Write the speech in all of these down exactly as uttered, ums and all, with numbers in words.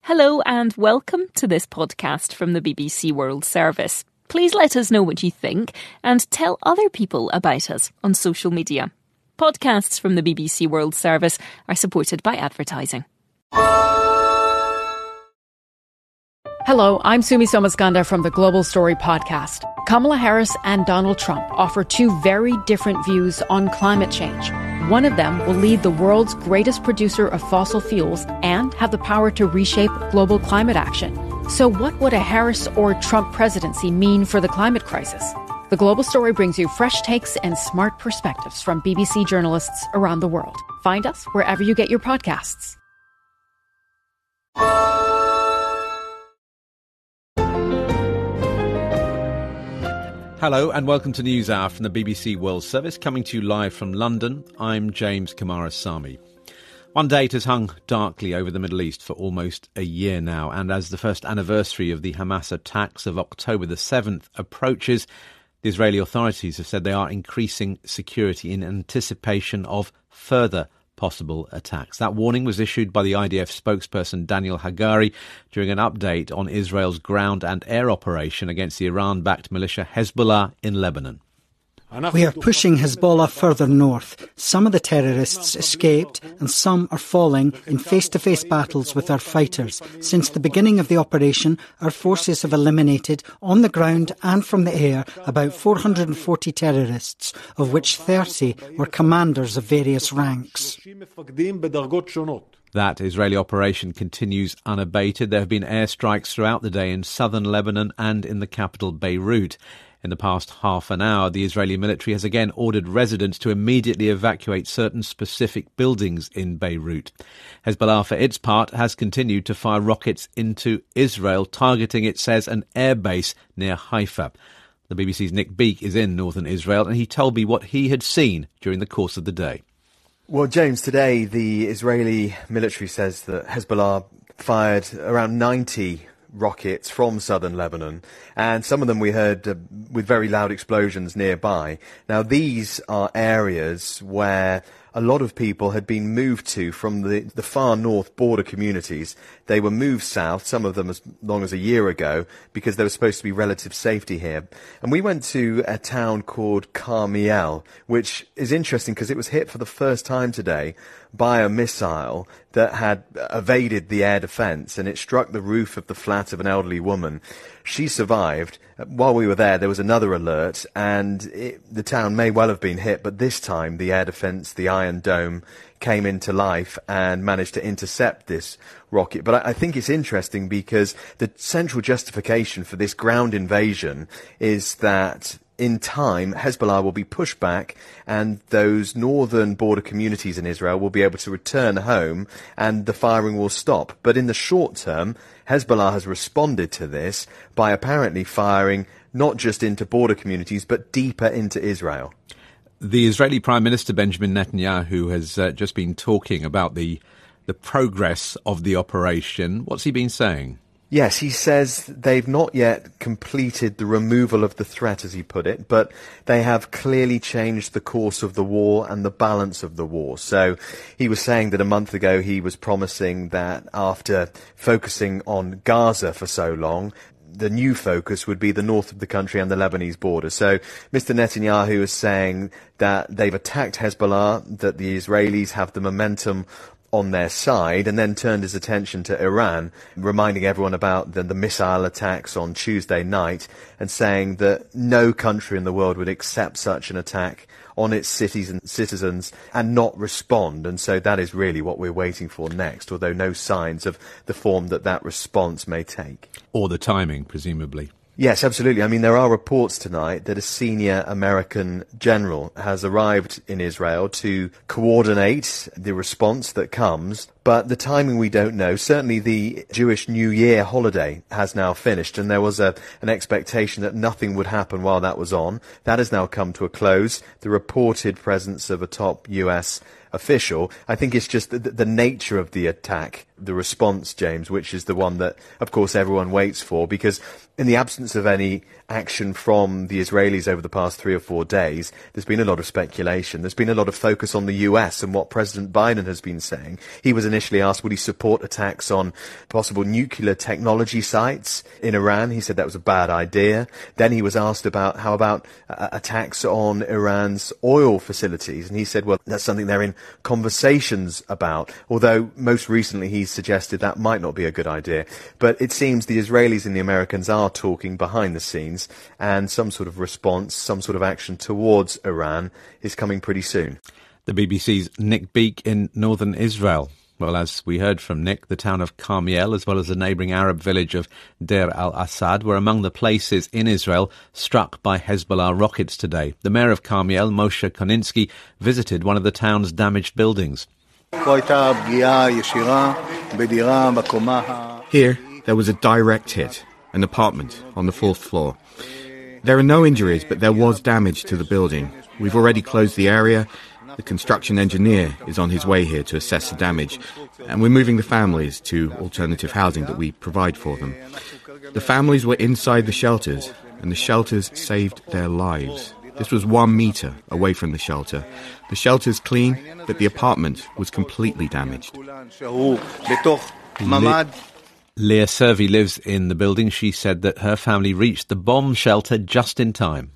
Hello and welcome to this podcast from the B B C World Service. Please let us know what you think and tell other people about us on social media. Podcasts from the B B C World Service are supported by advertising. Hello, I'm Sumi Somaskanda from the Global Story podcast. Kamala Harris and Donald Trump offer two very different views on climate change. One of them will lead the world's greatest producer of fossil fuels and have the power to reshape global climate action. So what would a Harris or Trump presidency mean for the climate crisis? The Global Story brings you fresh takes and smart perspectives from B B C journalists around the world. Find us wherever you get your podcasts. Hello and welcome to NewsHour from the B B C World Service, coming to you live from London. I'm James Kamarasamy. One date has hung darkly over the Middle East for almost a year now, and as the first anniversary of the Hamas attacks of October the seventh approaches, the Israeli authorities have said they are increasing security in anticipation of further possible attacks. That warning was issued by the I D F spokesperson Daniel Hagari during an update on Israel's ground and air operation against the Iran-backed militia Hezbollah in Lebanon. We are pushing Hezbollah further north. Some of the terrorists escaped and some are falling in face-to-face battles with our fighters. Since the beginning of the operation, our forces have eliminated, on the ground and from the air, about four hundred forty terrorists, of which thirty were commanders of various ranks. That Israeli operation continues unabated. There have been airstrikes throughout the day in southern Lebanon and in the capital Beirut. In the past half an hour, the Israeli military has again ordered residents to immediately evacuate certain specific buildings in Beirut. Hezbollah, for its part, has continued to fire rockets into Israel, targeting, it says, an airbase near Haifa. The B B C's Nick Beake is in northern Israel, and he told me what he had seen during the course of the day. Well, James, today the Israeli military says that Hezbollah fired around ninety rockets from southern Lebanon, and some of them we heard uh, with very loud explosions nearby. Now, these are areas where a lot of people had been moved to from the, the far north border communities. They were moved south, some of them as long as a year ago, because there was supposed to be relative safety here. And we went to a town called Carmiel, which is interesting because it was hit for the first time today by a missile that had evaded the air defence, and it struck the roof of the flat of an elderly woman. She survived. While we were there, there was another alert, and it, the town may well have been hit, but this time the air defence, the Iron Dome, came into life and managed to intercept this rocket. But I, I think it's interesting because the central justification for this ground invasion is that in time, Hezbollah will be pushed back and those northern border communities in Israel will be able to return home and the firing will stop. But in the short term, Hezbollah has responded to this by apparently firing not just into border communities, but deeper into Israel. The Israeli Prime Minister Benjamin Netanyahu has uh, just been talking about the the progress of the operation. What's he been saying? Yes, he says they've not yet completed the removal of the threat, as he put it, but they have clearly changed the course of the war and the balance of the war. So he was saying that a month ago he was promising that after focusing on Gaza for so long, the new focus would be the north of the country and the Lebanese border. So Mister Netanyahu is saying that they've attacked Hezbollah, that the Israelis have the momentum on their side, and then turned his attention to Iran, reminding everyone about the, the missile attacks on Tuesday night and saying that no country in the world would accept such an attack on its cities and citizens and not respond. And so that is really what we're waiting for next, although no signs of the form that that response may take. Or the timing, presumably. Yes, absolutely. I mean, there are reports tonight that a senior American general has arrived in Israel to coordinate the response that comes, but the timing we don't know. Certainly the Jewish New Year holiday has now finished, and there was a, an expectation that nothing would happen while that was on. That has now come to a close. The reported presence of a top U S official. I think it's just the, the nature of the attack, the response, James, which is the one that, of course, everyone waits for, because in the absence of any action from the Israelis over the past three or four days, there's been a lot of speculation. There's been a lot of focus on the U S and what President Biden has been saying. He was initially asked, would he support attacks on possible nuclear technology sites in Iran? He said that was a bad idea. Then he was asked about how about uh, attacks on Iran's oil facilities, and he said, well, that's something they're in conversations about, although most recently he suggested that might not be a good idea. But it seems the Israelis and the Americans are talking behind the scenes, and some sort of response, some sort of action towards Iran is coming pretty soon. The B B C's Nick Beake in northern Israel. Well, as we heard from Nick, the town of Carmiel, as well as the neighbouring Arab village of Deir al-Assad, were among the places in Israel struck by Hezbollah rockets today. The mayor of Carmiel, Moshe Koninsky, visited one of the town's damaged buildings. Here, there was a direct hit, an apartment on the fourth floor. There are no injuries, but there was damage to the building. We've already closed the area. The construction engineer is on his way here to assess the damage, and we're moving the families to alternative housing that we provide for them. The families were inside the shelters, and the shelters saved their lives. This was one metre away from the shelter. The shelter's clean, but the apartment was completely damaged. Le- Leah Servey lives in the building. She said that her family reached the bomb shelter just in time.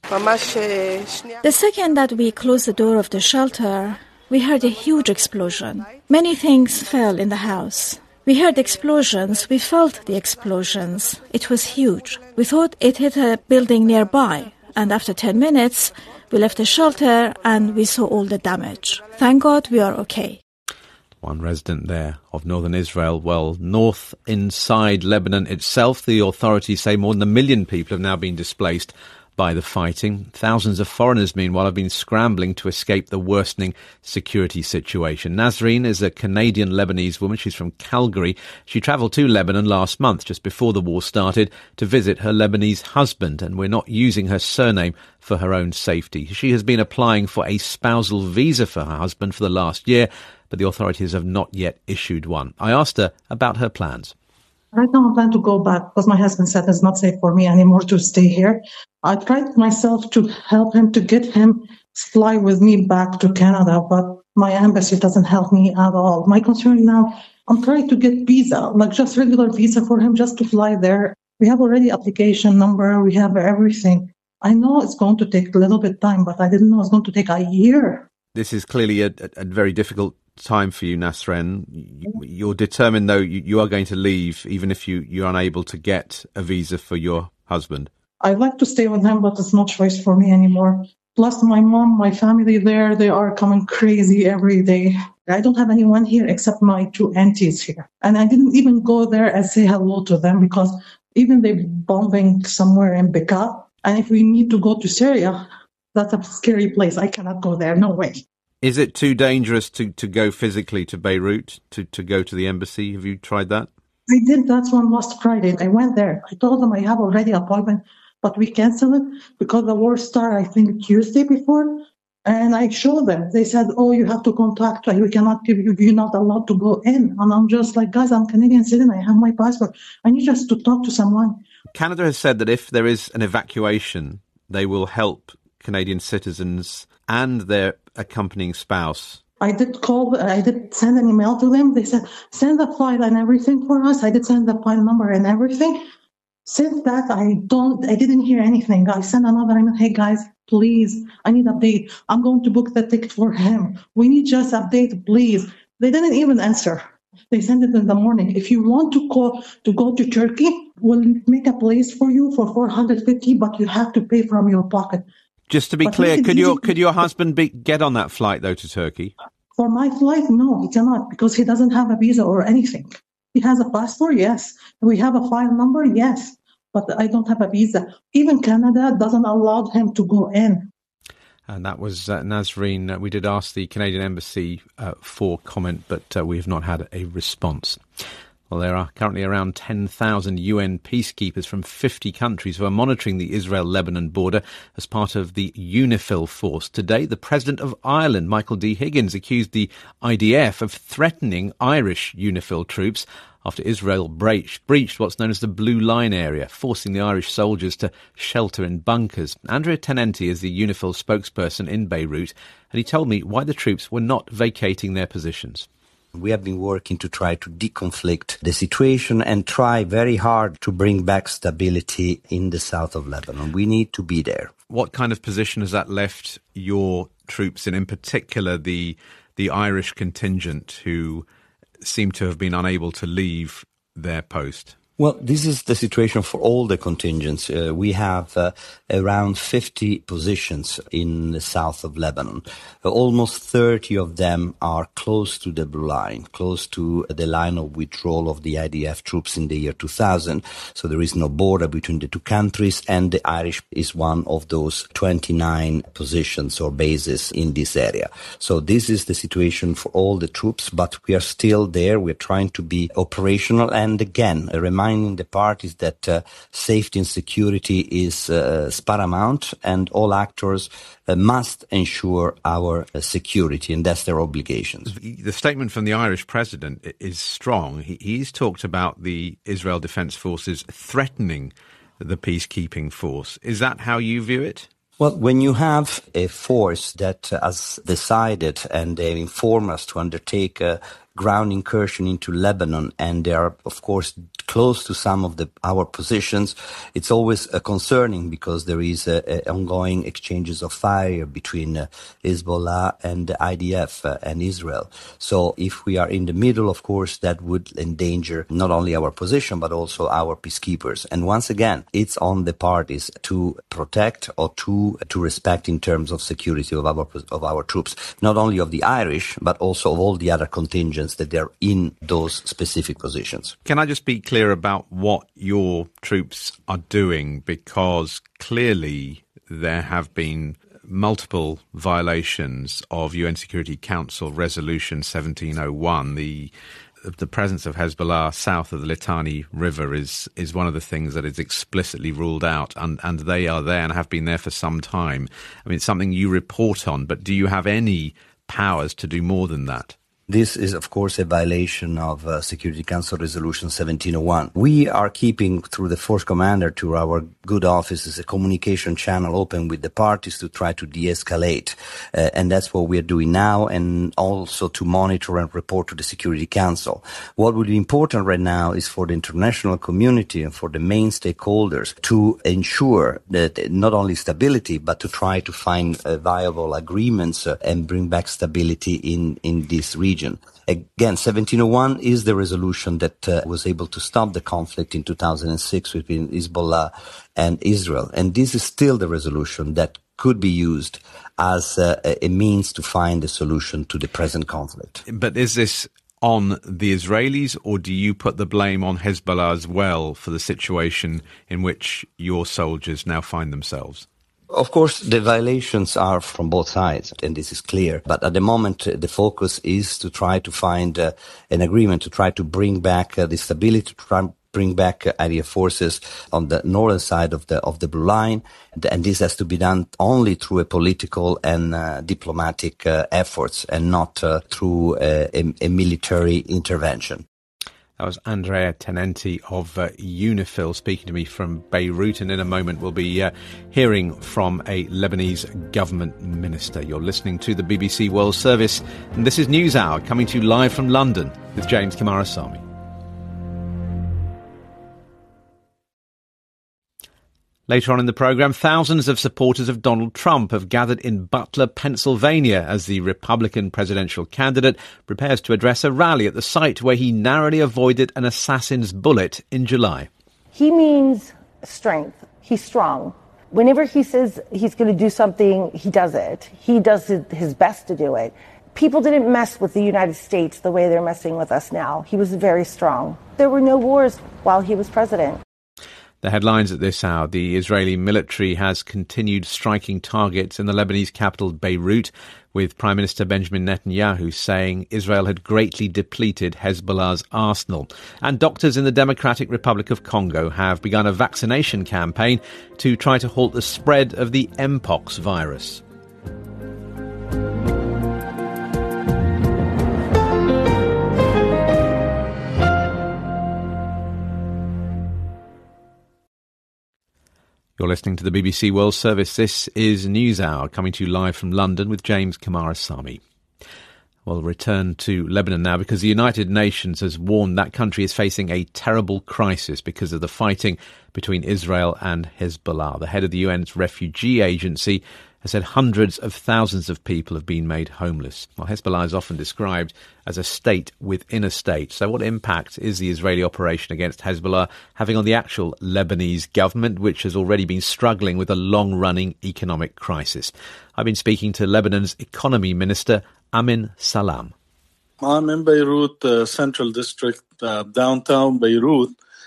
The second that we closed the door of the shelter, we heard a huge explosion. Many things fell in the house. We heard explosions, we felt the explosions. It was huge. We thought it hit a building nearby, and after ten minutes, we left the shelter and we saw all the damage. Thank God we are okay. One resident there of northern Israel. Well, north inside Lebanon itself, the authorities say more than a million people have now been displaced by the fighting. Thousands of foreigners, meanwhile, have been scrambling to escape the worsening security situation. Nazreen is a Canadian-Lebanese woman. She's from Calgary. She travelled to Lebanon last month, just before the war started, to visit her Lebanese husband, and we're not using her surname for her own safety. She has been applying for a spousal visa for her husband for the last year, but the authorities have not yet issued one. I asked her about her plans. Right now I plan to go back because my husband said it's not safe for me anymore to stay here. I tried myself to help him, to get him fly with me back to Canada, but my embassy doesn't help me at all. My concern now, I'm trying to get visa, like just regular visa for him just to fly there. We have already application number, we have everything. I know it's going to take a little bit time, but I didn't know it's going to take a year. This is clearly a, a very difficult time for you, Nasren. You're determined, though, you, you are going to leave, even if you, you're unable to get a visa for your husband. I'd like to stay with him, but it's no choice for me anymore. Plus, my mom, my family there, they are coming crazy every day. I don't have anyone here except my two aunties here. And I didn't even go there and say hello to them because even they're bombing somewhere in Bekaa. And if we need to go to Syria, that's a scary place. I cannot go there. No way. Is it too dangerous to, to go physically to Beirut, to, to go to the embassy? Have you tried that? I did that one last Friday. I went there. I told them I have already an appointment, but we canceled it because the war started, I think, Tuesday before. And I showed them. They said, oh, you have to contact us. We cannot give you, you're not allowed to go in. And I'm just like, guys, I'm Canadian citizen. I have my passport. I need just to talk to someone. Canada has said that if there is an evacuation, they will help Canadian citizens and their accompanying spouse. I did call, I did send an email to them. They said, send the file and everything for us. I did send the file number and everything. Since that, I don't, I didn't hear anything. I sent another email, hey guys, please, I need update. I'm going to book the ticket for him. We need just update, please. They didn't even answer. They sent it in the morning. If you want to call to go to Turkey, we'll make a place for you for four hundred fifty, but you have to pay from your pocket. Just to be but clear, could your could your husband be, get on that flight, though, to Turkey? For my flight, no, he cannot, because he doesn't have a visa or anything. He has a passport, yes. We have a file number, yes. But I don't have a visa. Even Canada doesn't allow him to go in. And that was uh, Nazreen. Uh, we did ask the Canadian Embassy uh, for comment, but uh, we have not had a response. Well, there are currently around ten thousand U N peacekeepers from fifty countries who are monitoring the Israel-Lebanon border as part of the UNIFIL force. Today, the President of Ireland, Michael D. Higgins, accused the I D F of threatening Irish UNIFIL troops after Israel breached, breached what's known as the Blue Line area, forcing the Irish soldiers to shelter in bunkers. Andrea Tenenti is the UNIFIL spokesperson in Beirut, and he told me why the troops were not vacating their positions. We have been working to try to deconflict the situation and try very hard to bring back stability in the south of Lebanon. We need to be there. What kind of position has that left your troops in, in particular the the Irish contingent who seem to have been unable to leave their post? Well, this is the situation for all the contingents. Uh, we have uh, around fifty positions in the south of Lebanon. Uh, almost thirty of them are close to the Blue Line, close to the line of withdrawal of the I D F troops in the year two thousand. So there is no border between the two countries, and the Irish is one of those twenty-nine positions or bases in this area. So this is the situation for all the troops, but we are still there. We're trying to be operational, and again, a reminder the parties that uh, safety and security is uh, paramount, and all actors uh, must ensure our uh, security, and that's their obligations. The statement from the Irish president is strong. He, he's talked about the Israel Defense Forces threatening the peacekeeping force. Is that how you view it? Well, when you have a force that has decided and they inform us to undertake a ground incursion into Lebanon, and they are, of course, close to some of the our positions, it's always uh, concerning because there is uh, uh, ongoing exchanges of fire between uh, Hezbollah and the I D F uh, and Israel. So if we are in the middle, of course, that would endanger not only our position, but also our peacekeepers. And once again, it's on the parties to protect or to to respect in terms of security of our of our troops, not only of the Irish, but also of all the other contingents that they're in those specific positions. Can I just be clear about what your troops are doing? Because clearly there have been multiple violations of U N Security Council Resolution seventeen oh one. The the presence of Hezbollah south of the Litani River is is one of the things that is explicitly ruled out, and, and they are there and have been there for some time. I mean, it's something you report on, but do you have any powers to do more than that? This is, of course, a violation of uh, Security Council Resolution seventeen oh one. We are keeping, through the Force Commander, to our good offices, a communication channel open with the parties to try to de-escalate. Uh, and that's what we are doing now, and also to monitor and report to the Security Council. What would be important right now is for the international community and for the main stakeholders to ensure that not only stability, but to try to find uh, viable agreements uh, and bring back stability in, in this region. Again, seventeen oh one is the resolution that uh, was able to stop the conflict in two thousand six between Hezbollah and Israel. And this is still the resolution that could be used as uh, a means to find a solution to the present conflict. But is this on the Israelis, or do you put the blame on Hezbollah as well for the situation in which your soldiers now find themselves? Of course, the violations are from both sides, and this is clear. But at the moment, uh, the focus is to try to find uh, an agreement, to try to bring back uh, the stability, to try and bring back uh, I D F forces on the northern side of the of the Blue Line. And this has to be done only through a political and uh, diplomatic uh, efforts, and not uh, through uh, a, a military intervention. That was Andrea Tenenti of uh, UNIFIL speaking to me from Beirut, and in a moment we'll be uh, hearing from a Lebanese government minister. You're listening to the B B C World Service, and this is NewsHour, coming to you live from London with James Coomarasamy. Later on in the programme, thousands of supporters of Donald Trump have gathered in Butler, Pennsylvania, as the Republican presidential candidate prepares to address a rally at the site where he narrowly avoided an assassin's bullet in July. He means strength. He's strong. Whenever he says he's going to do something, he does it. He does his best to do it. People didn't mess with the United States the way they're messing with us now. He was very strong. There were no wars while he was president. The headlines at this hour. The Israeli military has continued striking targets in the Lebanese capital Beirut, with Prime Minister Benjamin Netanyahu saying Israel had greatly depleted Hezbollah's arsenal. And doctors in the Democratic Republic of Congo have begun a vaccination campaign to try to halt the spread of the Mpox virus. You're listening to the B B C World Service. This is NewsHour, coming to you live from London with James Kamarasamy. We'll return to Lebanon now, because the United Nations has warned that country is facing a terrible crisis because of the fighting between Israel and Hezbollah. The head of the U N's refugee agency has said hundreds of thousands of people have been made homeless. Well, Hezbollah is often described as a state within a state. So what impact is the Israeli operation against Hezbollah having on the actual Lebanese government, which has already been struggling with a long-running economic crisis? I've been speaking to Lebanon's economy minister, Amin Salam. I'm in Beirut, uh, Central District, uh, downtown Beirut.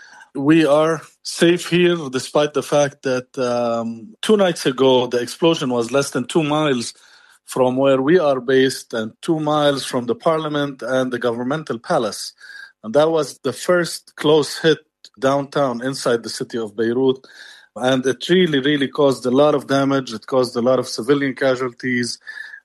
We are safe here despite the fact that um, two nights ago the explosion was less than two miles from where we are based and two miles from the parliament and the governmental palace. And that was the first close hit downtown inside the city of Beirut. And it really, really caused a lot of damage. It caused a lot of civilian casualties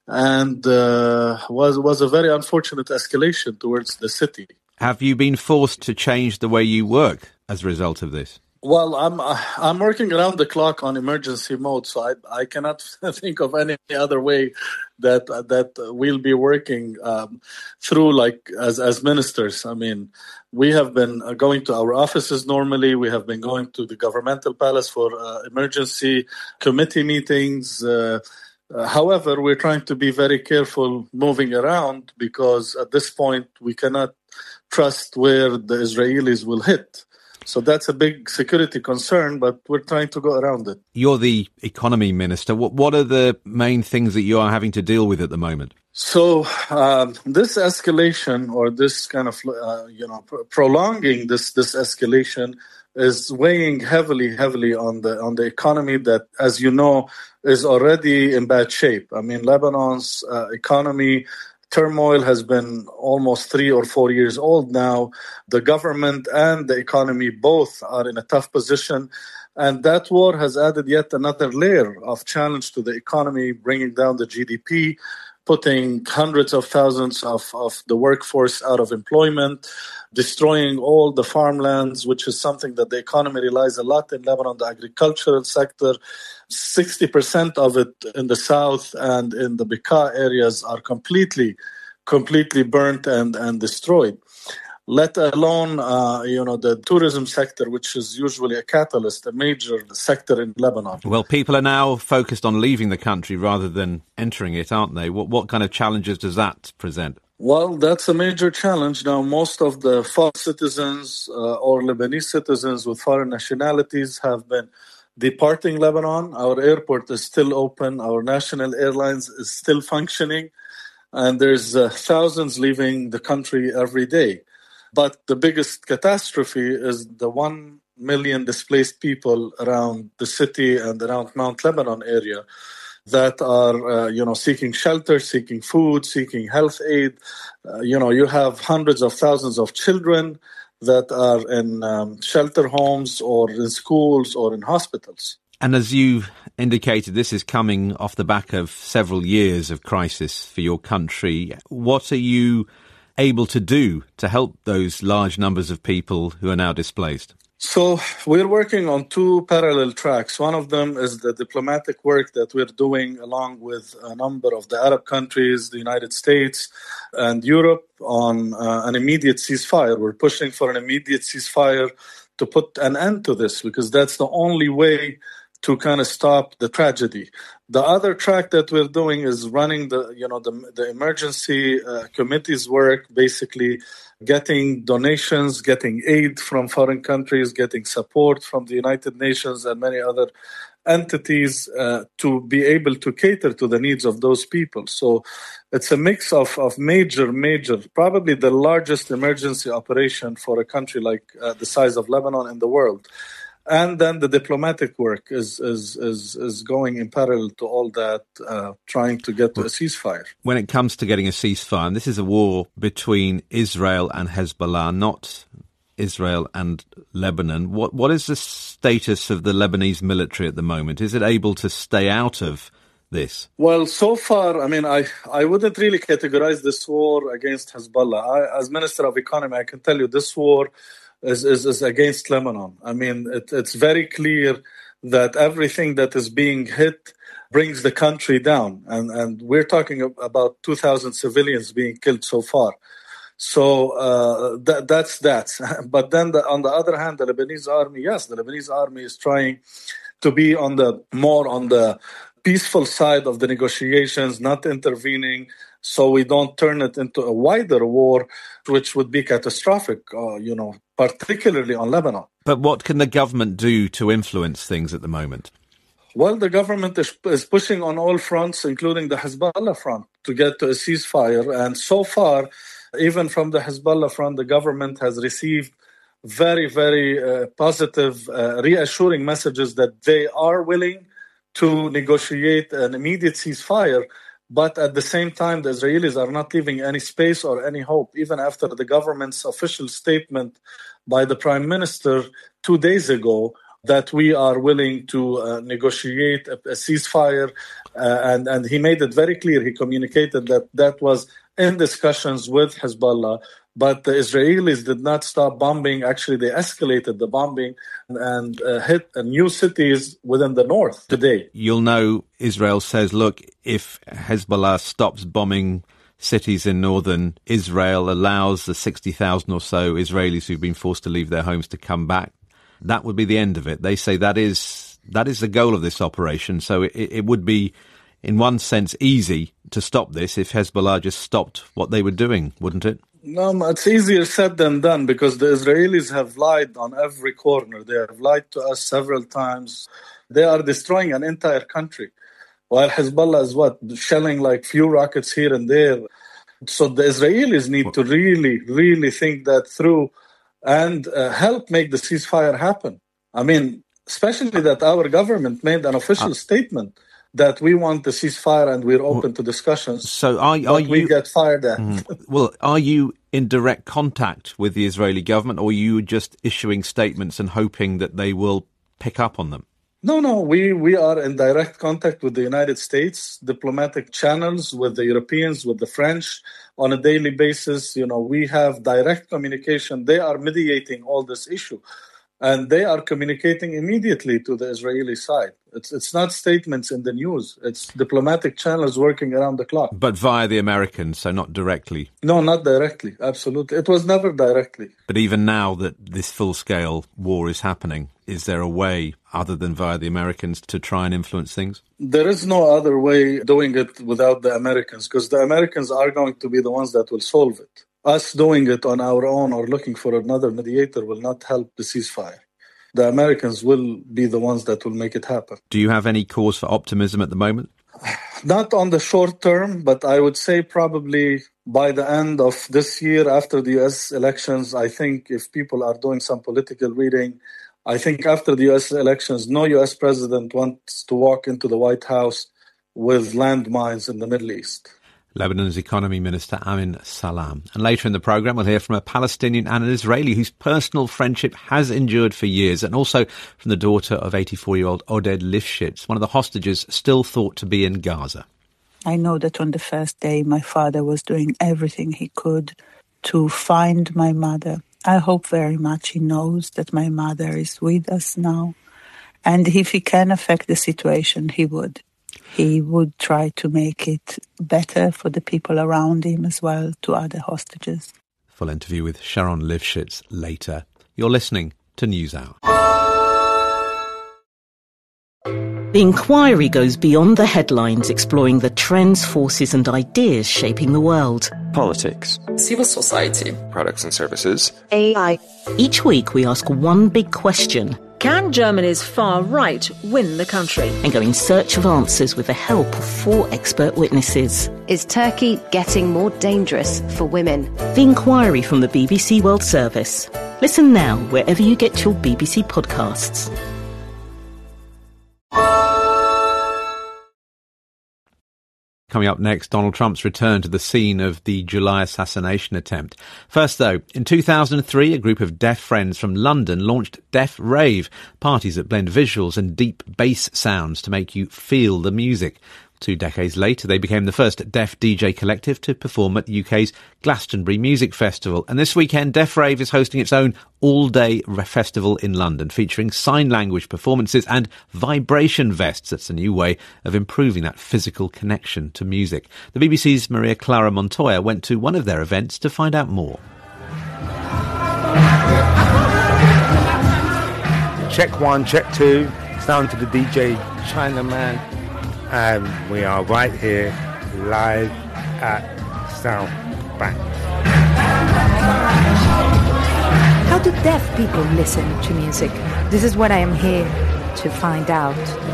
and uh, was, was a very unfortunate escalation towards the city. Have you been forced to change the way you work as a result of this? Well, I'm I'm working around the clock on emergency mode, so I I cannot think of any other way that that we'll be working um, through, like as as ministers. I mean, we have been going to our offices normally. We have been going to the governmental palace for uh, emergency committee meetings. Uh, uh, however, we're trying to be very careful moving around, because at this point we cannot trust where the Israelis will hit. So that's a big security concern, but we're trying to go around it. You're the economy minister. What what are the main things that you are having to deal with at the moment? So um, this escalation, or this kind of uh, you know pr- prolonging this this escalation, is weighing heavily, heavily on the on the economy that, as you know, is already in bad shape. I mean, Lebanon's uh, economy turmoil has been almost three or four years old now. The government and the economy both are in a tough position. And that war has added yet another layer of challenge to the economy, bringing down the G D P, putting hundreds of thousands of, of the workforce out of employment, destroying all the farmlands, which is something that the economy relies a lot in Lebanon, the agricultural sector. sixty percent of it in the south and in the Bekaa areas are completely, completely burnt and, and destroyed. Let alone, uh, you know, the tourism sector, which is usually a catalyst, a major sector in Lebanon. Well, people are now focused on leaving the country rather than entering it, aren't they? What, what kind of challenges does that present? Well, that's a major challenge. Now, most of the foreign citizens uh, or Lebanese citizens with foreign nationalities have been departing Lebanon. Our airport is still open. Our national airlines is still functioning. And there's uh, thousands leaving the country every day. But the biggest catastrophe is the one million displaced people around the city and around Mount Lebanon area that are, uh, you know, seeking shelter, seeking food, seeking health aid. Uh, you know, you have hundreds of thousands of children that are in um, shelter homes or in schools or in hospitals. And as you indicated, this is coming off the back of several years of crisis for your country. What are you able to do to help those large numbers of people who are now displaced? So we're working on two parallel tracks. One of them is the diplomatic work that we're doing along with a number of the Arab countries, the United States and Europe, on uh, an immediate ceasefire. We're pushing for an immediate ceasefire to put an end to this, because that's the only way to kind of stop the tragedy. The other track that we're doing is running the, you know, the, the emergency uh, committee's work, basically getting donations, getting aid from foreign countries, getting support from the United Nations and many other entities uh, to be able to cater to the needs of those people. So it's a mix of, of major, major, probably the largest emergency operation for a country like uh, the size of Lebanon in the world. And then the diplomatic work is is is, is going in parallel to all that, uh, trying to get to a ceasefire. When it comes to getting a ceasefire, and this is a war between Israel and Hezbollah, not Israel and Lebanon, what what is the status of the Lebanese military at the moment? Is it able to stay out of this? Well, so far, I mean, I, I wouldn't really categorize this war against Hezbollah. I, as Minister of Economy, I can tell you this war is, is, is against Lebanon. I mean, it, it's very clear that everything that is being hit brings the country down. And, and we're talking about two thousand civilians being killed so far. So uh, that, that's that. But then the, on the other hand, the Lebanese army, yes, the Lebanese army is trying to be on the more on the peaceful side of the negotiations, not intervening, so we don't turn it into a wider war, which would be catastrophic, uh, you know, particularly on Lebanon. But what can the government do to influence things at the moment? Well, the government is, is pushing on all fronts, including the Hezbollah front, to get to a ceasefire. And so far, even from the Hezbollah front, the government has received very, very uh, positive, uh, reassuring messages that they are willing to negotiate an immediate ceasefire. But at the same time, the Israelis are not leaving any space or any hope, even after the government's official statement by the Prime Minister two days ago that we are willing to uh, negotiate a, a ceasefire. Uh, and, and he made it very clear. He communicated that that was in discussions with Hezbollah. But the Israelis did not stop bombing. Actually, they escalated the bombing and uh, hit uh, new cities within the north today. You'll know Israel says, look, if Hezbollah stops bombing cities in northern Israel, allows the sixty thousand or so Israelis who've been forced to leave their homes to come back, that would be the end of it. They say that is that is the goal of this operation. So it, it would be, in one sense, easy to stop this if Hezbollah just stopped what they were doing, wouldn't it? No, it's easier said than done, because the Israelis have lied on every corner. They have lied to us several times. They are destroying an entire country, while Hezbollah is what? Shelling like few rockets here and there. So the Israelis need to really, really think that through and uh, help make the ceasefire happen. I mean, especially that our government made an official uh, statement that we want the ceasefire and we're open to discussions. So are, are but you... we get fired at. Mm, well, are you in direct contact with the Israeli government, or are you just issuing statements and hoping that they will pick up on them? No, no, we, we are in direct contact with the United States, diplomatic channels, with the Europeans, with the French on a daily basis. You know, we have direct communication. They are mediating all this issue. And they are communicating immediately to the Israeli side. It's it's not statements in the news. It's diplomatic channels working around the clock. But via the Americans, so not directly? No, not directly. Absolutely. It was never directly. But even now that this full-scale war is happening, is there a way, other than via the Americans, to try and influence things? There is no other way doing it without the Americans, because the Americans are going to be the ones that will solve it. Us doing it on our own or looking for another mediator will not help the ceasefire. The Americans will be the ones that will make it happen. Do you have any cause for optimism at the moment? Not on the short term, but I would say probably by the end of this year, after the U S elections, I think if people are doing some political reading, I think after the U S elections, no U S president wants to walk into the White House with landmines in the Middle East. Lebanon's Economy Minister Amin Salam. And later in the programme, we'll hear from a Palestinian and an Israeli whose personal friendship has endured for years, and also from the daughter of eighty-four-year-old Oded Lifshitz, one of the hostages still thought to be in Gaza. I know that on the first day, my father was doing everything he could to find my mother. I hope very much he knows that my mother is with us now. And if he can affect the situation, he would. He would try to make it better for the people around him as well, to other hostages. Full interview with Sharon Lifshitz later. You're listening to NewsHour. The inquiry goes beyond the headlines, exploring the trends, forces and ideas shaping the world. Politics. Civil society. Products and services. A I. Each week we ask one big question. Can Germany's far right win the country? And go in search of answers with the help of four expert witnesses. Is Turkey getting more dangerous for women? The inquiry from the B B C World Service. Listen now wherever you get your B B C podcasts. Coming up next, Donald Trump's return to the scene of the July assassination attempt. First, though, in two thousand three, a group of deaf friends from London launched Deaf Rave, parties that blend visuals and deep bass sounds to make you feel the music. Two decades later, they became the first deaf D J collective to perform at the U K's Glastonbury Music Festival. And this weekend, Deaf Rave is hosting its own all-day festival in London, featuring sign language performances and vibration vests. That's a new way of improving that physical connection to music. The B B C's Maria Clara Montoya went to one of their events to find out more. Check one, check two. It's down to the D J Chinaman. And we are right here, live at South Bank. How do deaf people listen to music? This is what I am here to find out.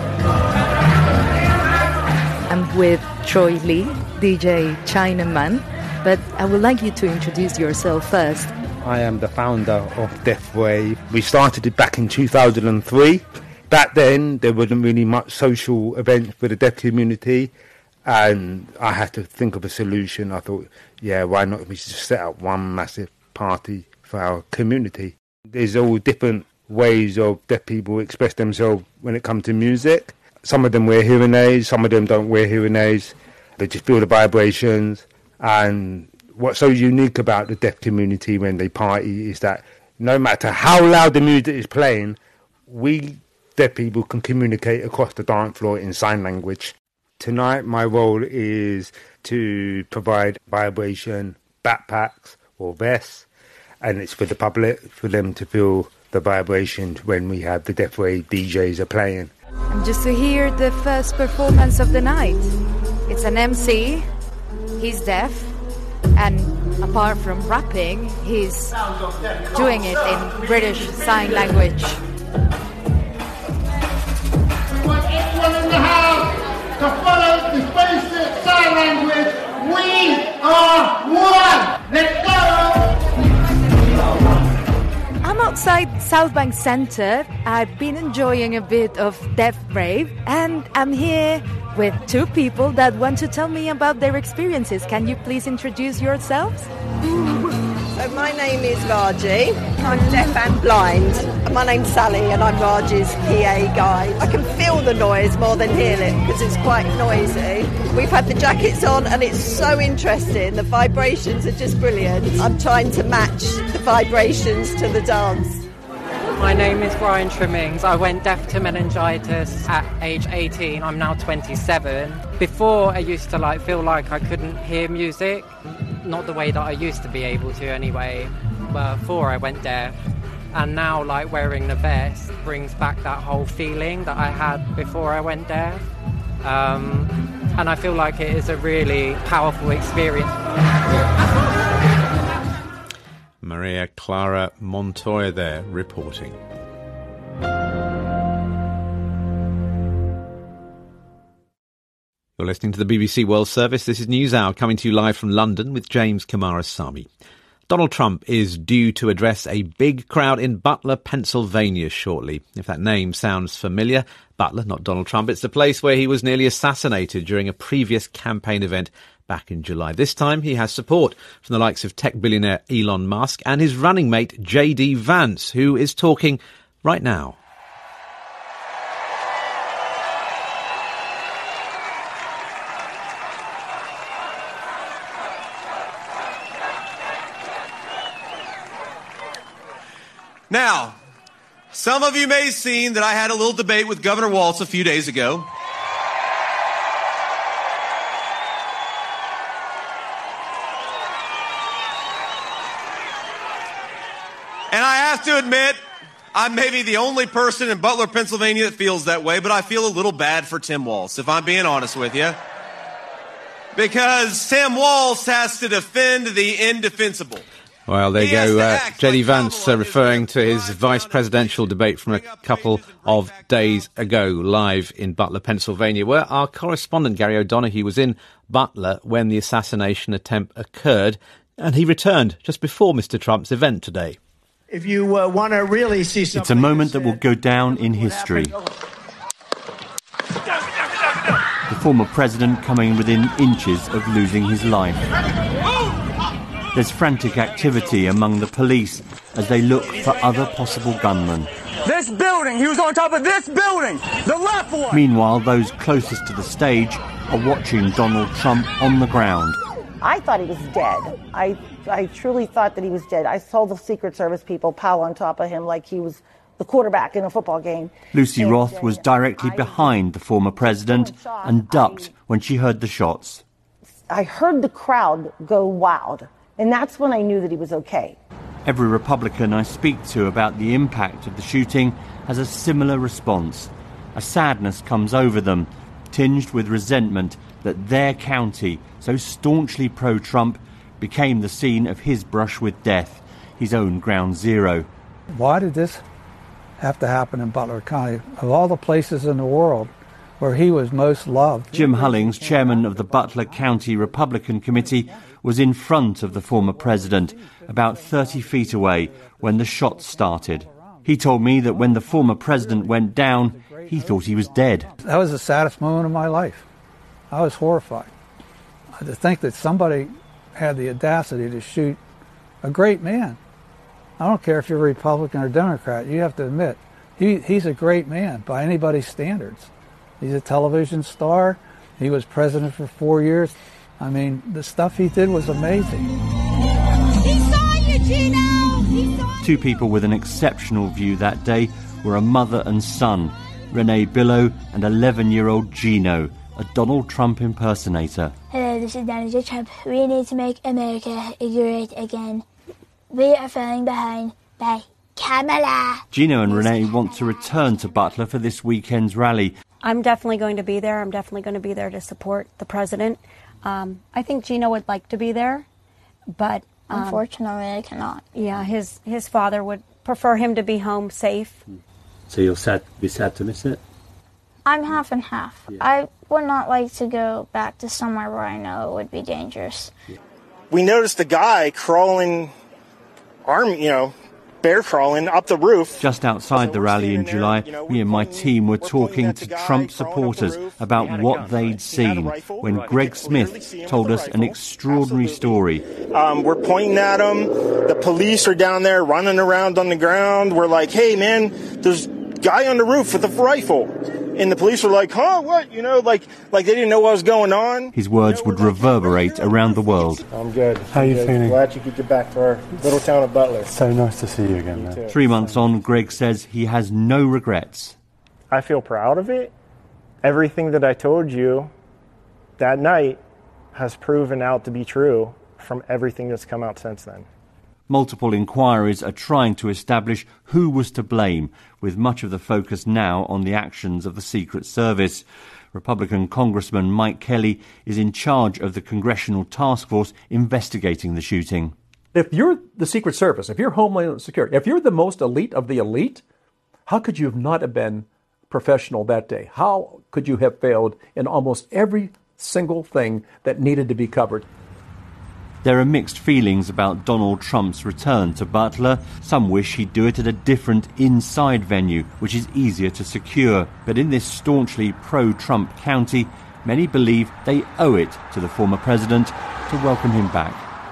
I'm with Troy Lee, D J Chinaman, but I would like you to introduce yourself first. I am the founder of Deaf Rave. We started it back in two thousand three. Back then, there wasn't really much social events for the deaf community, and I had to think of a solution. I thought, yeah, why not we just set up one massive party for our community? There's all different ways of deaf people express themselves when it comes to music. Some of them wear hearing aids, some of them don't wear hearing aids. They just feel the vibrations. And what's so unique about the deaf community when they party is that no matter how loud the music is playing, we deaf people can communicate across the dance floor in sign language. Tonight, my role is to provide vibration backpacks or vests, and it's for the public, for them to feel the vibration when we have the Deaf Rave D Js are playing. And just to hear the first performance of the night. It's an M C, he's deaf, and apart from rapping, he's doing it in British Sign Language. In the house to follow the basic sign language. We are one. Let's go. I'm outside South Bank Centre. I've been enjoying a bit of Deaf Rave, and I'm here with two people that want to tell me about their experiences. Can you please introduce yourselves? So my name is Raji. I'm deaf and blind. My name's Sally and I'm Raji's P A guide. I can feel the noise more than hear it because it's quite noisy. We've had the jackets on and it's so interesting. The vibrations are just brilliant. I'm trying to match the vibrations to the dance. My name is Brian Trimmings. I went deaf to meningitis at age eighteen. I'm now twenty-seven. Before, I used to like feel like I couldn't hear music. Not the way that I used to be able to anyway, before I went deaf. And now, like, wearing the vest brings back that whole feeling that I had before I went deaf. Um, and I feel like it is a really powerful experience. Maria Clara Montoya there reporting. You're listening to the B B C World Service. This is NewsHour coming to you live from London with James Camaras-Sami. Donald Trump is due to address a big crowd in Butler, Pennsylvania shortly. If that name sounds familiar, Butler, not Donald Trump, it's the place where he was nearly assassinated during a previous campaign event back in July. This time he has support from the likes of tech billionaire Elon Musk and his running mate J D Vance, who is talking right now. Now, some of you may have seen that I had a little debate with Governor Walz a few days ago. And I have to admit, I'm maybe the only person in Butler, Pennsylvania that feels that way, but I feel a little bad for Tim Walz, if I'm being honest with you. Because Tim Walz has to defend the indefensible. Well, there you go. Uh, J D Vance uh, referring to his vice presidential debate from a couple of days ago, live in Butler, Pennsylvania, where our correspondent Gary O'Donoghue was in Butler when the assassination attempt occurred, and he returned just before Mister Trump's event today. If you uh, want to really see something... It's a moment that will go down in history. The former president coming within inches of losing his life. There's frantic activity among the police as they look for other possible gunmen. This building, he was on top of this building, the left one! Meanwhile, those closest to the stage are watching Donald Trump on the ground. I thought he was dead. I I truly thought that he was dead. I saw the Secret Service people pile on top of him like he was the quarterback in a football game. Lucy and, Roth was directly I, behind the former president and ducked I, when she heard the shots. I heard the crowd go wild, and that's when I knew that he was okay. Every Republican I speak to about the impact of the shooting has a similar response. A sadness comes over them, tinged with resentment that their county, so staunchly pro-Trump, became the scene of his brush with death, his own ground zero. Why did this have to happen in Butler County? Of all the places in the world where he was most loved. Jim Hullings, chairman of the Butler County Republican Committee, was in front of the former president, about thirty feet away, when the shots started. He told me that when the former president went down, he thought he was dead. That was the saddest moment of my life. I was horrified. To think that somebody had the audacity to shoot a great man. I don't care if you're Republican or Democrat. You have to admit, he, he's a great man by anybody's standards. He's a television star. He was president for four years. I mean, the stuff he did was amazing. He saw you, Gino! He saw Two people with an exceptional view that day were a mother and son, Renee Billow and eleven-year-old Gino, a Donald Trump impersonator. Hello, this is Donald Trump. We need to make America great again. We are falling behind by Kamala. Gino and Renee want to return to Butler for this weekend's rally. I'm definitely going to be there. I'm definitely going to be there to support the president. Um, I think Gino would like to be there, but... Um, Unfortunately, I cannot. Yeah, his, his father would prefer him to be home safe. So you'll sad, be sad to miss it? I'm half and half. Yeah. I would not like to go back to somewhere where I know it would be dangerous. Yeah. We noticed a guy crawling, arm, you know, bear crawling up the roof. Just outside the rally in July, me and my team were talking to Trump supporters about what they'd seen when Greg Smith told us an extraordinary story. Um, we're pointing at him. The police are down there running around on the ground. We're like, hey, man, there's a guy on the roof with a rifle. And the police were like, huh, what? You know, like like they didn't know what was going on. His words would reverberate around the world. I'm good. How are you good. feeling? Glad you could get back to our little town of Butler. So nice to see you again, man. Three months on, Greg says he has no regrets. I feel proud of it. Everything that I told you that night has proven out to be true from everything that's come out since then. Multiple inquiries are trying to establish who was to blame, with much of the focus now on the actions of the Secret Service. Republican Congressman Mike Kelly is in charge of the Congressional Task Force investigating the shooting. If you're the Secret Service, if you're Homeland Security, if you're the most elite of the elite, how could you have not have been professional that day? How could you have failed in almost every single thing that needed to be covered? There are mixed feelings about Donald Trump's return to Butler. Some wish he'd do it at a different inside venue, which is easier to secure. But in this staunchly pro-Trump county, many believe they owe it to the former president to welcome him back.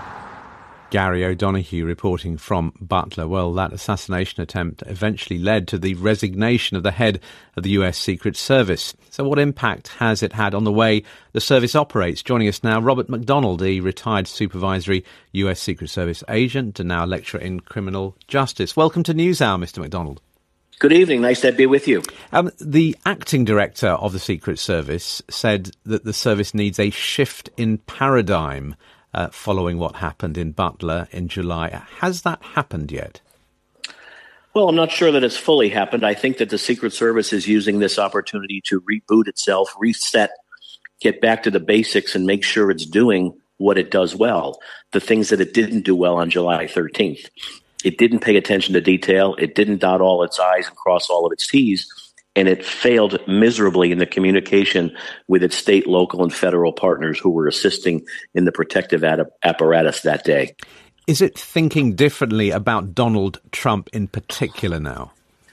Gary O'Donoghue reporting from Butler. Well, that assassination attempt eventually led to the resignation of the head of the U S Secret Service. So what impact has it had on the way the service operates? Joining us now, Robert McDonald, a retired supervisory U S Secret Service agent and now lecturer in criminal justice. Welcome to NewsHour, Mister McDonald. Good evening. Nice to be with you. Um, the acting director of the Secret Service said that the service needs a shift in paradigm Uh, following what happened in Butler in July. Has that happened yet? Well, I'm not sure that it's fully happened. I think that the Secret Service is using this opportunity to reboot itself, reset, get back to the basics, and make sure it's doing what it does well, the things that it didn't do well on July thirteenth. It didn't pay attention to detail. It didn't dot all its I's and cross all of its T's. And it failed miserably in the communication with its state, local, and federal partners who were assisting in the protective ad- apparatus that day. Is it thinking differently about Donald Trump in particular now?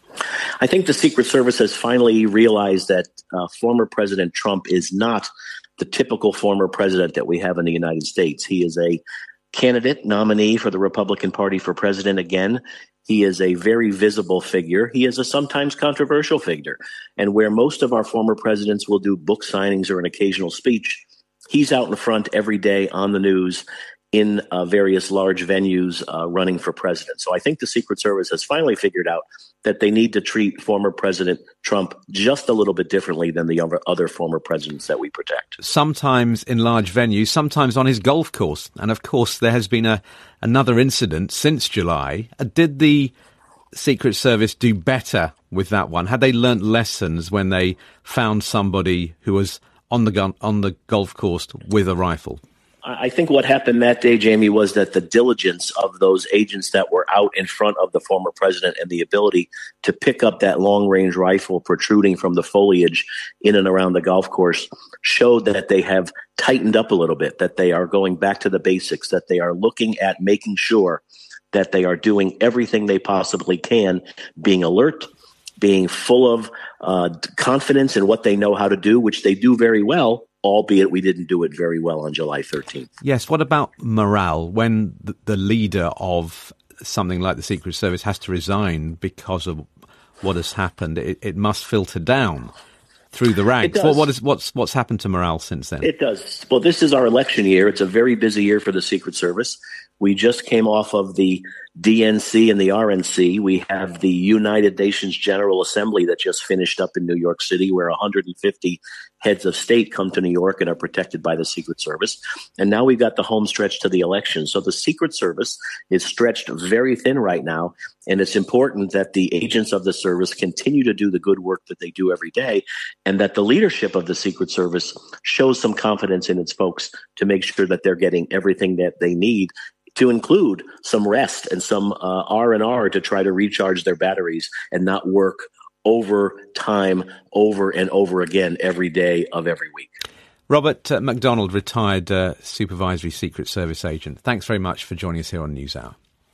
I think the Secret Service has finally realized that uh, former President Trump is not the typical former president that we have in the United States. He is a candidate nominee for the Republican Party for president again. He is a very visible figure. He is a sometimes controversial figure. And where most of our former presidents will do book signings or an occasional speech, he's out in front every day on the news in uh, various large venues uh, running for president. So I think the Secret Service has finally figured out that they need to treat former President Trump just a little bit differently than the other former presidents that we protect. Sometimes in large venues, sometimes on his golf course. And of course, there has been a another incident since July. Uh, did the Secret Service do better with that one? Had they learnt lessons when they found somebody who was on the gun on the golf course with a rifle? I think what happened that day, Jamie, was that the diligence of those agents that were out in front of the former president and the ability to pick up that long-range rifle protruding from the foliage in and around the golf course showed that they have tightened up a little bit, that they are going back to the basics, that they are looking at making sure that they are doing everything they possibly can, being alert, being full of uh, confidence in what they know how to do, which they do very well, albeit we didn't do it very well on July thirteenth. Yes. What about morale when the, the leader of something like the Secret Service has to resign because of what has happened? It, it must filter down through the ranks. It does. What, what is, what's, what's happened to morale since then? It does. Well, this is our election year. It's a very busy year for the Secret Service. We just came off of the D N C and the R N C. We have the United Nations General Assembly that just finished up in New York City, where one hundred fifty heads of state come to New York and are protected by the Secret Service. And now we've got the home stretch to the election. So the Secret Service is stretched very thin right now. And it's important that the agents of the service continue to do the good work that they do every day, and that the leadership of the Secret Service shows some confidence in its folks to make sure that they're getting everything that they need, to include some rest and some uh, R and R to try to recharge their batteries and not work over time, over and over again every day of every week. Robert uh, MacDonald, retired uh, supervisory Secret Service agent. Thanks very much for joining us here on NewsHour.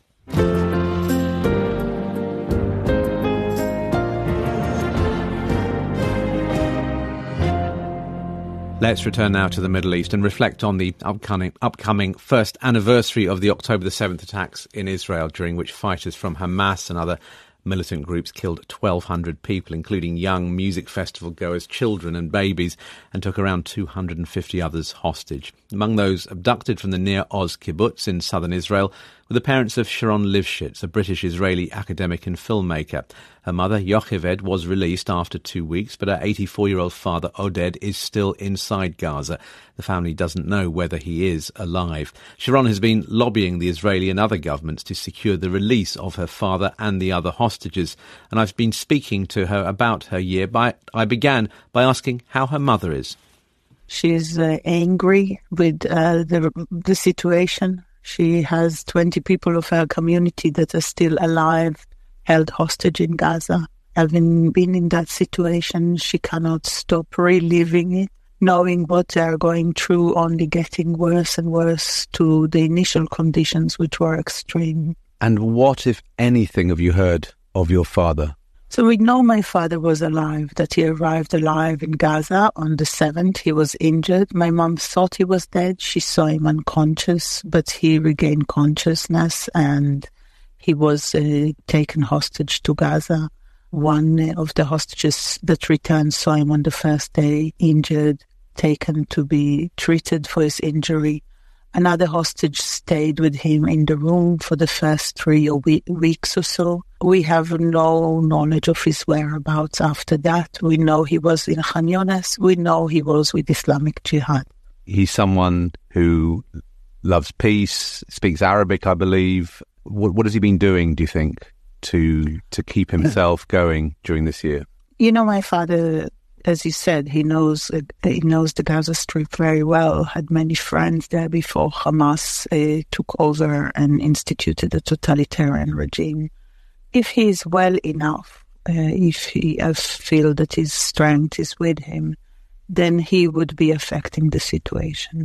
Let's return now to the Middle East and reflect on the upcoming, upcoming first anniversary of the October the seventh attacks in Israel, during which fighters from Hamas and other militant groups killed twelve hundred people, including young music festival goers, children and babies, and took around two hundred fifty others hostage. Among those abducted from the Nir Oz kibbutz in southern Israel were the parents of Sharon Lifshitz, a British-Israeli academic and filmmaker. Her mother, Yocheved, was released after two weeks, but her eighty-four-year-old father, Oded, is still inside Gaza. The family doesn't know whether he is alive. Sharon has been lobbying the Israeli and other governments to secure the release of her father and the other hostages, and I've been speaking to her about her year. By, I began by asking how her mother is. She's uh, angry with uh, the the situation. She has twenty people of her community that are still alive, held hostage in Gaza. Having been in that situation, she cannot stop reliving it, knowing what they are going through, only getting worse and worse to the initial conditions, which were extreme. And what, if anything, have you heard of your father? So we know my father was alive, that he arrived alive in Gaza on the seventh. He was injured. My mom thought he was dead. She saw him unconscious, but he regained consciousness and he was uh, taken hostage to Gaza. One of the hostages that returned saw him on the first day, injured, taken to be treated for his injury. Another hostage stayed with him in the room for the first three we- weeks or so. We have no knowledge of his whereabouts after that. We know he was in Khan Younis. We know he was with Islamic Jihad. He's someone who loves peace, speaks Arabic, I believe. What, what has he been doing, do you think, to to keep himself going during this year? You know, my father, as you said, he knows uh, he knows the Gaza Strip very well, had many friends there before Hamas uh, took over and instituted a totalitarian regime. If he is well enough, uh, if he I feel that his strength is with him, then he would be affecting the situation.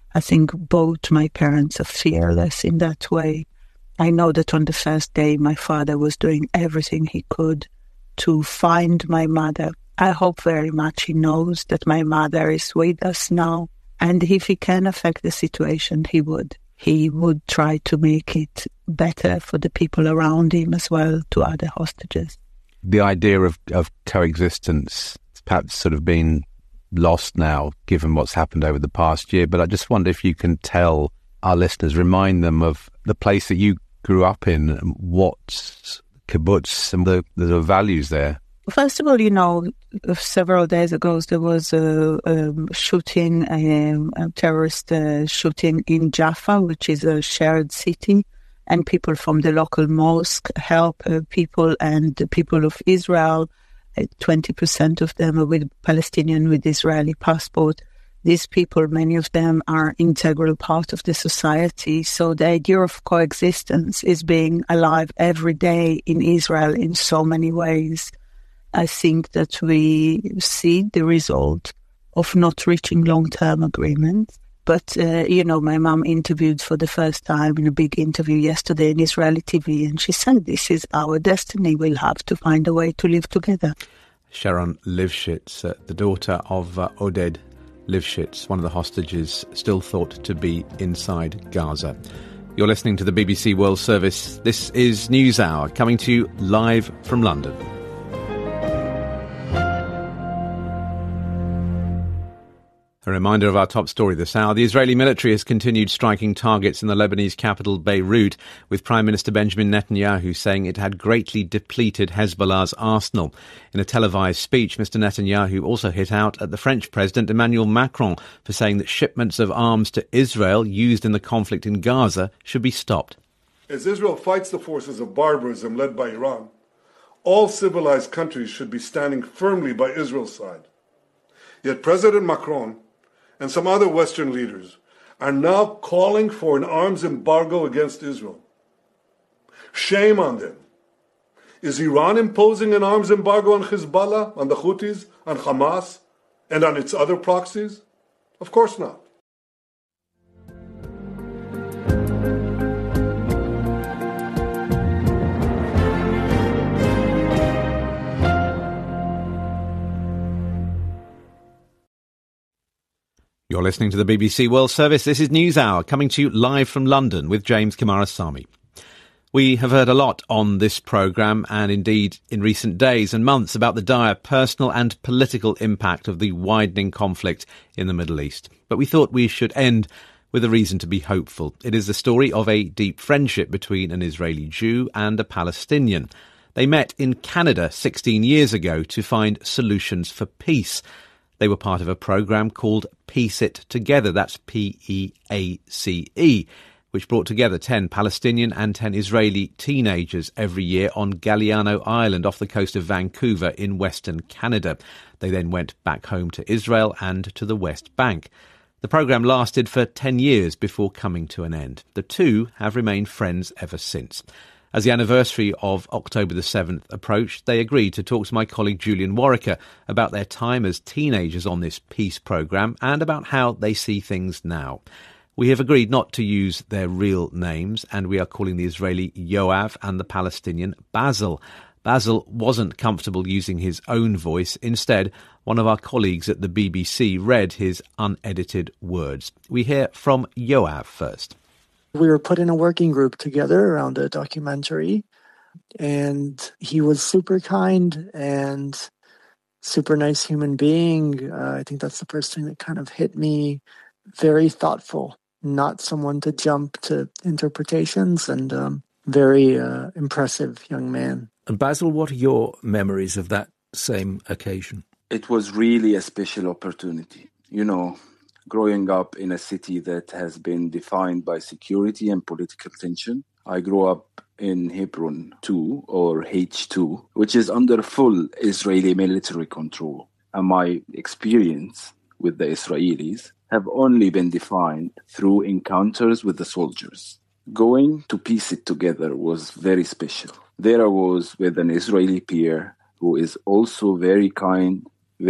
I think both my parents are fearless in that way. I know that on the first day, my father was doing everything he could to find my mother. I hope very much he knows that my mother is with us now. And if he can affect the situation, he would. He would try to make it better for the people around him as well, to other hostages. The idea of, of coexistence has perhaps sort of been lost now, given what's happened over the past year. But I just wonder if you can tell our listeners, remind them of the place that you grew up in, what's kibbutz and the, the values there. First of all, you know, several days ago, there was a, a shooting, a, a terrorist uh, shooting in Jaffa, which is a shared city, and people from the local mosque help uh, people, and the people of Israel, uh, twenty percent of them are with Palestinian with Israeli passport. These people, many of them are integral part of the society. So the idea of coexistence is being alive every day in Israel in so many ways. I think that we see the result of not reaching long-term agreements. But, uh, you know, my mom interviewed for the first time in a big interview yesterday in Israeli T V, and she said, this is our destiny. We'll have to find a way to live together. Sharon Lifshitz, uh, the daughter of uh, Oded Lifshitz, one of the hostages still thought to be inside Gaza. You're listening to the B B C World Service. This is NewsHour, coming to you live from London. A reminder of our top story this hour. The Israeli military has continued striking targets in the Lebanese capital Beirut, with Prime Minister Benjamin Netanyahu saying it had greatly depleted Hezbollah's arsenal. In a televised speech, Mister Netanyahu also hit out at the French President Emmanuel Macron for saying that shipments of arms to Israel used in the conflict in Gaza should be stopped. As Israel fights the forces of barbarism led by Iran, all civilized countries should be standing firmly by Israel's side. Yet President Macron and some other Western leaders are now calling for an arms embargo against Israel. Shame on them. Is Iran imposing an arms embargo on Hezbollah, on the Houthis, on Hamas, and on its other proxies? Of course not. You're listening to the B B C World Service. This is NewsHour, coming to you live from London with James Coomarasamy. We have heard a lot on this programme, and indeed in recent days and months, about the dire personal and political impact of the widening conflict in the Middle East. But we thought we should end with a reason to be hopeful. It is the story of a deep friendship between an Israeli Jew and a Palestinian. They met in Canada sixteen years ago to find solutions for peace. They were part of a programme called Peace It Together, that's P E A C E, which brought together ten Palestinian and ten Israeli teenagers every year on Galiano Island off the coast of Vancouver in Western Canada. They then went back home to Israel and to the West Bank. The programme lasted for ten years before coming to an end. The two have remained friends ever since. As the anniversary of October the seventh approached, they agreed to talk to my colleague Julian Warwicker about their time as teenagers on this peace programme and about how they see things now. We have agreed not to use their real names, and we are calling the Israeli Yoav and the Palestinian Basil. Basil wasn't comfortable using his own voice. Instead, one of our colleagues at the B B C read his unedited words. We hear from Yoav first. We were put in a working group together around a documentary, and he was super kind and super nice human being. Uh, I think that's the first thing that kind of hit me. Very thoughtful, not someone to jump to interpretations, and um, very uh, impressive young man. And Basil, what are your memories of that same occasion? It was really a special opportunity. You know, growing up in a city that has been defined by security and political tension. I grew up in Hebron two, or H two, which is under full Israeli military control. And my experience with the Israelis have only been defined through encounters with the soldiers. Going to piece it together was very special. There I was with an Israeli peer who is also very kind, very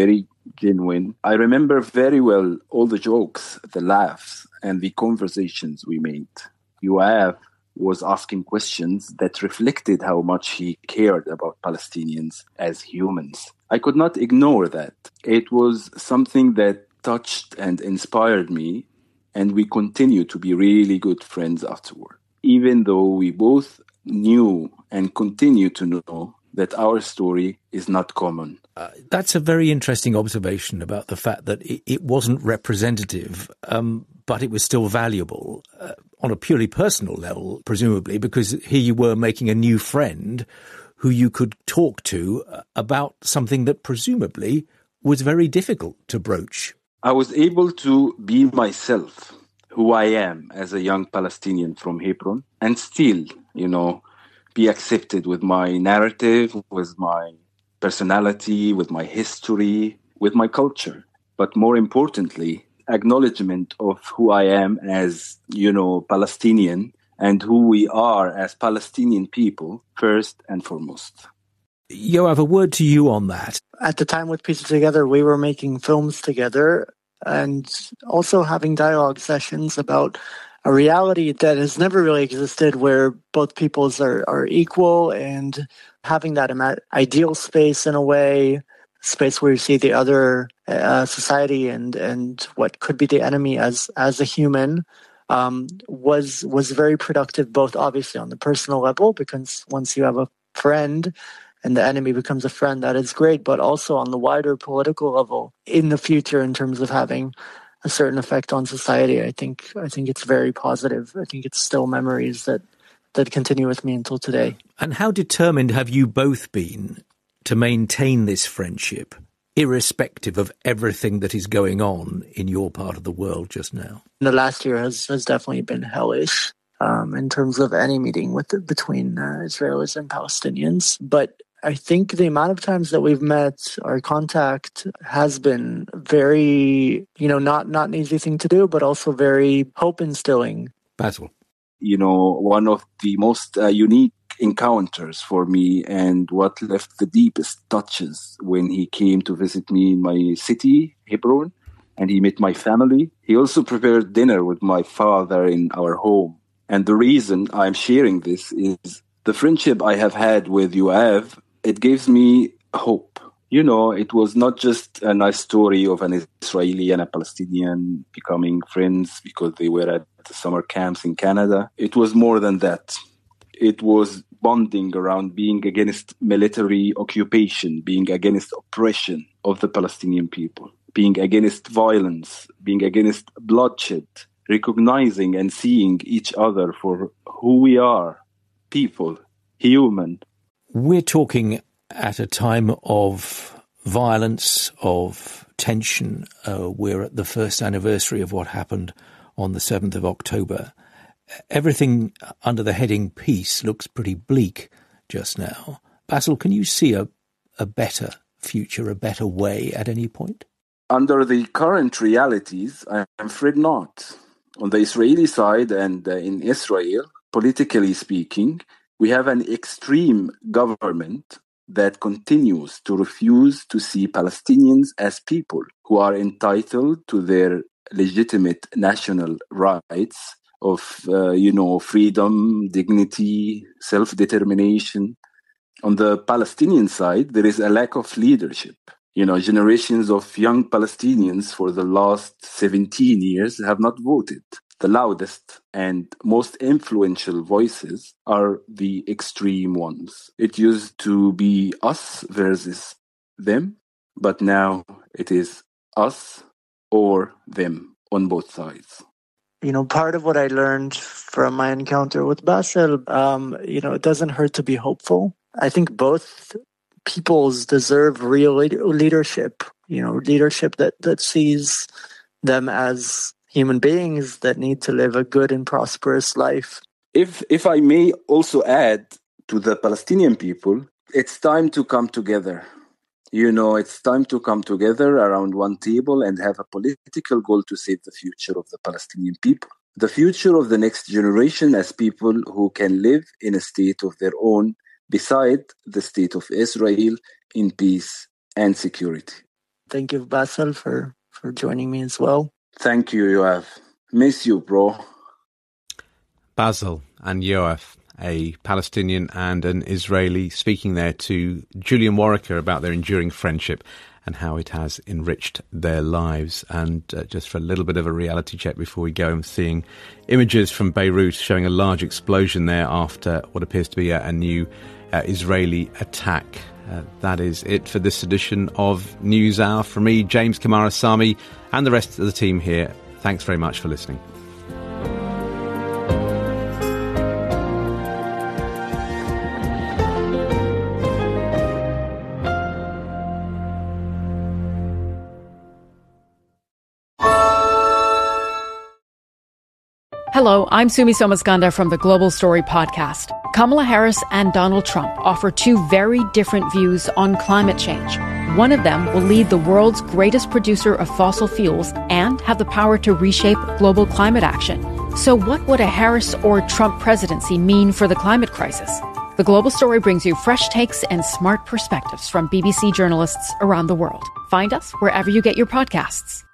genuine. I remember very well all the jokes, the laughs, and the conversations we made. Yoav was asking questions that reflected how much he cared about Palestinians as humans. I could not ignore that. It was something that touched and inspired me, and we continue to be really good friends afterward, even though we both knew and continue to know that our story is not common. Uh, that's a very interesting observation about the fact that it, it wasn't representative, um, but it was still valuable uh, on a purely personal level, presumably, because here you were making a new friend who you could talk to about something that presumably was very difficult to broach. I was able to be myself, who I am as a young Palestinian from Hebron, and still, you know, be accepted with my narrative, with my personality, with my history, with my culture. But more importantly, acknowledgement of who I am as, you know, Palestinian and who we are as Palestinian people, first and foremost. Yoav, a word to you on that. At the time with Piece It Together, we were making films together and also having dialogue sessions about a reality that has never really existed, where both peoples are, are equal, and having that ima- ideal space in a way, space where you see the other uh, society and, and what could be the enemy as as a human, um, was was very productive, both obviously on the personal level, because once you have a friend and the enemy becomes a friend, that is great, but also on the wider political level in the future in terms of having a certain effect on society. I think I think it's very positive. I think it's still memories that, that continue with me until today. And how determined have you both been to maintain this friendship, irrespective of everything that is going on in your part of the world just now? The last year has, has definitely been hellish um, in terms of any meeting with the, between uh, Israelis and Palestinians. But I think the amount of times that we've met, our contact has been very, you know, not, not an easy thing to do, but also very hope-instilling. Basil. You know, one of the most uh, unique encounters for me, and what left the deepest touches, when he came to visit me in my city, Hebron, and he met my family. He also prepared dinner with my father in our home. And the reason I'm sharing this is the friendship I have had with Yoav. It gives me hope. You know, it was not just a nice story of an Israeli and a Palestinian becoming friends because they were at the summer camps in Canada. It was more than that. It was bonding around being against military occupation, being against oppression of the Palestinian people, being against violence, being against bloodshed, recognizing and seeing each other for who we are, people, human. We're talking at a time of violence, of tension. Uh, we're at the first anniversary of what happened on the seventh of October. Everything under the heading peace looks pretty bleak just now. Basil, can you see a, a better future, a better way at any point? Under the current realities, I'm afraid not. On the Israeli side and uh, in Israel, politically speaking, we have an extreme government that continues to refuse to see Palestinians as people who are entitled to their legitimate national rights of, uh, you know, freedom, dignity, self-determination. On the Palestinian side, there is a lack of leadership. You know, generations of young Palestinians for the last seventeen years have not voted. The loudest and most influential voices are the extreme ones. It used to be us versus them, but now it is us or them on both sides. You know, part of what I learned from my encounter with Basil, um, you know, it doesn't hurt to be hopeful. I think both peoples deserve real leadership, you know, leadership that, that sees them as human beings that need to live a good and prosperous life. If if I may also add to the Palestinian people, it's time to come together. You know, it's time to come together around one table and have a political goal to save the future of the Palestinian people. The future of the next generation as people who can live in a state of their own beside the state of Israel in peace and security. Thank you, Bassel, for, for joining me as well. Thank you, Yoav. Miss you, bro. Bassel and Yoav, a Palestinian and an Israeli, speaking there to Julian Warwicker about their enduring friendship and how it has enriched their lives. And uh, just for a little bit of a reality check before we go, I'm seeing images from Beirut showing a large explosion there after what appears to be a, a new uh, Israeli attack. Uh, that is it for this edition of NewsHour. From me, James Kamara Sami, and the rest of the team here, thanks very much for listening. Hello, I'm Sumi Somaskanda from the Global Story podcast. Kamala Harris and Donald Trump offer two very different views on climate change. One of them will lead the world's greatest producer of fossil fuels and have the power to reshape global climate action. So what would a Harris or Trump presidency mean for the climate crisis? The Global Story brings you fresh takes and smart perspectives from B B C journalists around the world. Find us wherever you get your podcasts.